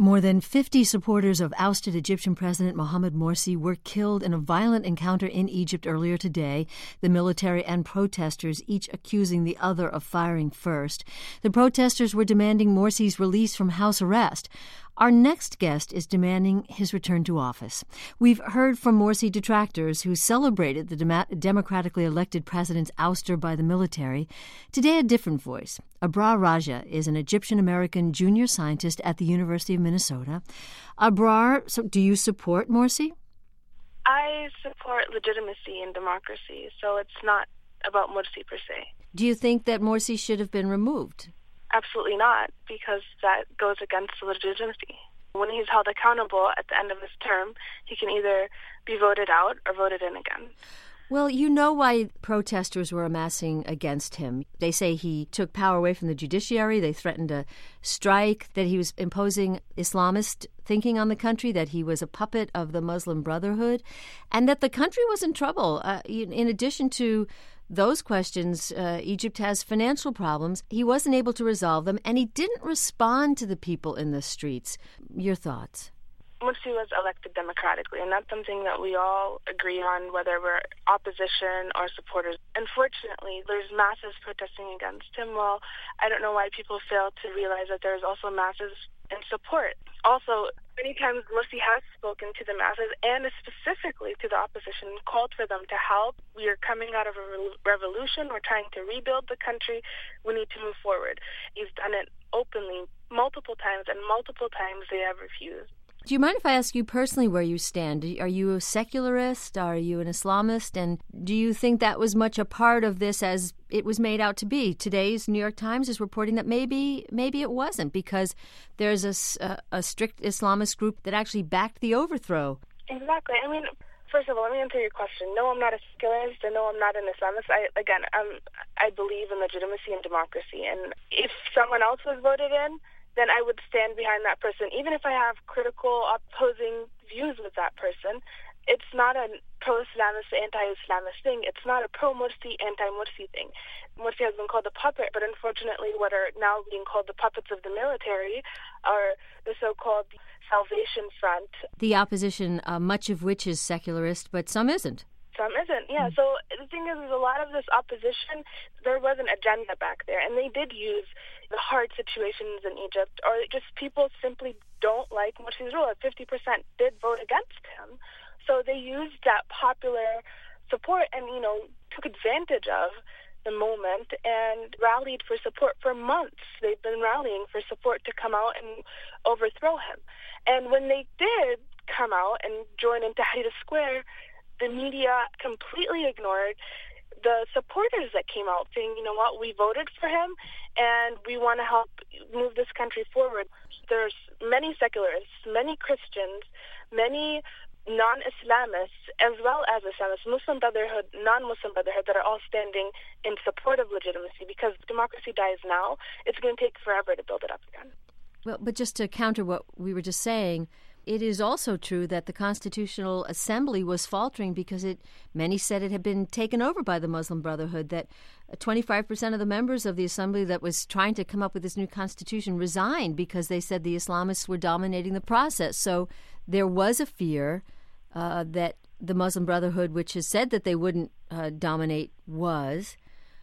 More than 50 supporters of ousted Egyptian President Mohamed Morsi were killed in a violent encounter in Egypt earlier today, the military and protesters each accusing the other of firing first. The protesters were demanding Morsi's release from house arrest. Our next guest is demanding his return to office. We've heard from Morsi detractors who celebrated the democratically elected president's ouster by the military. Today, a different voice. Abrar Raja is an Egyptian-American junior scientist at the University of Minnesota. Abrar, so do you support Morsi? I support legitimacy and democracy, so it's not about Morsi per se. Do you think that Morsi should have been removed? Absolutely not, because that goes against legitimacy. When he's held accountable at the end of his term, he can either be voted out or voted in again. Well, you know why protesters were amassing against him. They say he took power away from the judiciary. They threatened a strike, that he was imposing Islamist thinking on the country, that he was a puppet of the Muslim Brotherhood, and that the country was in trouble. In addition to those questions, Egypt has financial problems. He wasn't able to resolve them, and he didn't respond to the people in the streets. Your thoughts? Morsi was elected democratically, and that's something that we all agree on, whether we're opposition or supporters. Unfortunately, there's masses protesting against him. Well, I don't know why people fail to realize that there's also masses in support. Also, many times Morsi has spoken to the masses and specifically to the opposition, called for them to help. We are coming out of a revolution. We're trying to rebuild the country. We need to move forward. He's done it openly multiple times, and multiple times they have refused. Do you mind if I ask you personally where you stand? Are you a secularist? Are you an Islamist? And do you think that was much a part of this as it was made out to be? Today's New York Times is reporting that maybe it wasn't, because there's a strict Islamist group that actually backed the overthrow. Exactly. I mean, first of all, let me answer your question. No, I'm not a secularist, and no, I'm not an Islamist. I believe in legitimacy and democracy. And if someone else was voted in, then I would stand behind that person. Even if I have critical, opposing views with that person, it's not a pro-Islamist, anti-Islamist thing. It's not a pro-Morsi, anti-Morsi thing. Morsi has been called a puppet, but unfortunately what are now being called the puppets of the military are the so-called Salvation Front. The opposition, much of which is secularist, but some isn't. Some isn't, yeah. So the thing is a lot of this opposition, there was an agenda back there, and they did use the hard situations in Egypt, or just people simply don't like Morsi's rule. 50% did vote against him. So they used that popular support and, took advantage of the moment and rallied for support for months. They've been rallying for support to come out and overthrow him. And when they did come out and join in Tahrir Square, the media completely ignored the supporters that came out saying, you know what, we voted for him and we want to help move this country forward. There's many secularists, many Christians, many non-Islamists, as well as Islamists, Muslim Brotherhood, non-Muslim Brotherhood, that are all standing in support of legitimacy, because democracy dies now. It's going to take forever to build it up again. Well, but just to counter what we were just saying, it is also true that the Constitutional Assembly was faltering because many said it had been taken over by the Muslim Brotherhood, that 25% of the members of the Assembly that was trying to come up with this new constitution resigned because they said the Islamists were dominating the process. So there was a fear that the Muslim Brotherhood, which has said that they wouldn't dominate, was.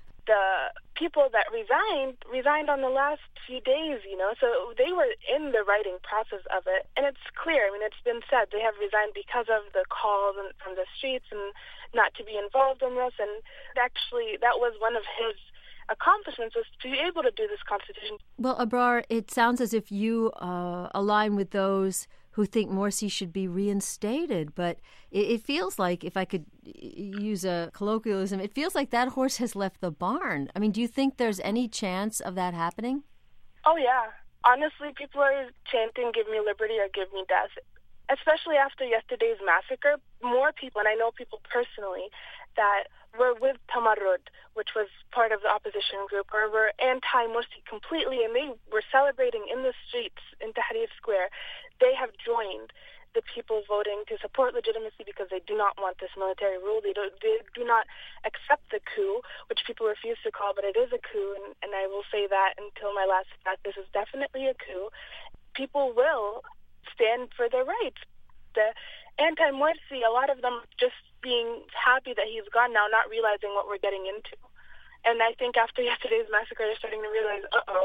The people that resigned on the last few days, so they were in the writing process of it. And it's clear, it's been said, they have resigned because of the calls from the streets and not to be involved in this. And actually, that was one of his accomplishments, was to be able to do this constitution. Well, Abrar, it sounds as if you align with those who think Morsi should be reinstated. But it feels like, if I could use a colloquialism, it feels like that horse has left the barn. Do you think there's any chance of that happening? Oh, yeah. Honestly, people are chanting, give me liberty or give me death. Especially after yesterday's massacre, more people, and I know people personally, that were with Tamarrud, which was part of the opposition group, or were anti-Morsi completely, and they were celebrating in the streets in Tahrir Square. They have joined the people voting to support legitimacy because they do not want this military rule. They do not accept the coup, which people refuse to call, but it is a coup, and I will say that until my last breath. This is definitely a coup. people will stand for their rights. The anti-Morsi, a lot of them just being happy that he's gone now, not realizing what we're getting into. And I think after yesterday's massacre, they're starting to realize,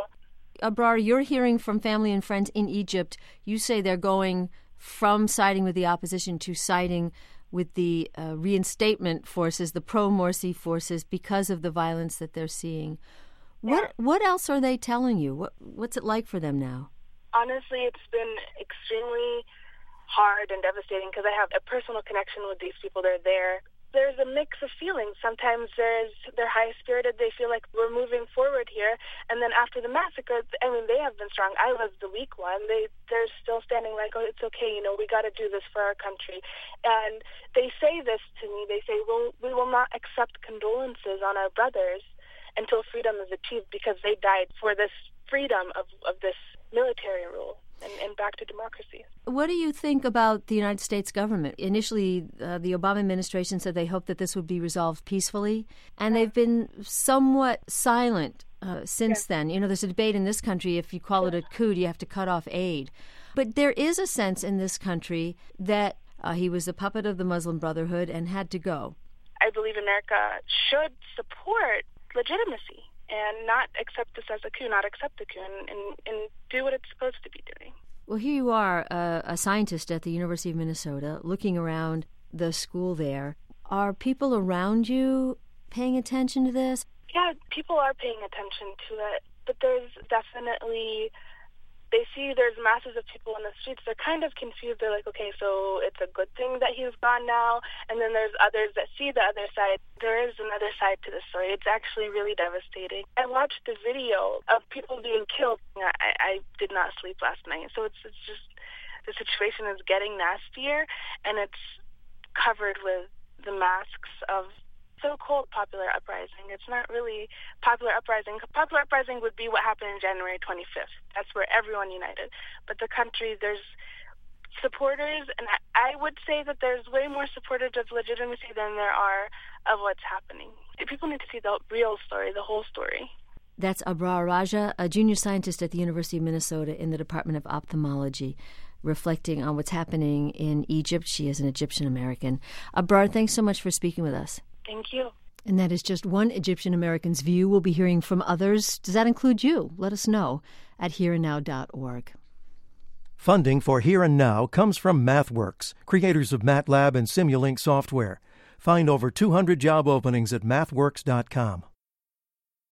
Abrar, you're hearing from family and friends in Egypt. You say they're going from siding with the opposition to siding with the reinstatement forces, the pro-Morsi forces, because of the violence that they're seeing. What else are they telling you? What's it like for them now? Honestly, it's been extremely hard and devastating because I have a personal connection with these people. They're there. There's a mix of feelings. Sometimes they're high-spirited. They feel like we're moving forward here. And then after the massacre, they have been strong. I was the weak one. They're still standing like, oh, it's okay, we got to do this for our country. And they say this to me. They say, well, we will not accept condolences on our brothers until freedom is achieved because they died for this freedom of this military rule. And back to democracy. What do you think about the United States government? Initially, the Obama administration said they hoped that this would be resolved peacefully, and they've been somewhat silent since then. There's a debate in this country, if you call it a coup, you have to cut off aid. But there is a sense in this country that he was a puppet of the Muslim Brotherhood and had to go. I believe America should support legitimacy and not accept this as a coup, not accept the coup, and do what it's supposed to be doing. Well, here you are, a scientist at the University of Minnesota, looking around the school there. Are people around you paying attention to this? Yeah, people are paying attention to it, but there's definitely... They see there's masses of people in the streets. They're kind of confused. They're like, okay, so it's a good thing that he's gone now. And then there's others that see the other side. There is another side to the story. It's actually really devastating. I watched the video of people being killed. I did not sleep last night. So it's just, the situation is getting nastier, and it's covered with the masks of so-called popular uprising. It's not really popular uprising. Popular uprising would be what happened in January 25th. That's where everyone united. But the country, there's supporters, and I would say that there's way more supporters of legitimacy than there are of what's happening. People need to see the real story, the whole story. That's Abrar Raja, a junior scientist at the University of Minnesota in the Department of Ophthalmology, reflecting on what's happening in Egypt. She is an Egyptian American. Abrar, thanks so much for speaking with us. Thank you. And that is just one Egyptian American's view. We'll be hearing from others. Does that include you? Let us know at hereandnow.org. Funding for Here and Now comes from MathWorks, creators of MATLAB and Simulink software. Find over 200 job openings at mathworks.com.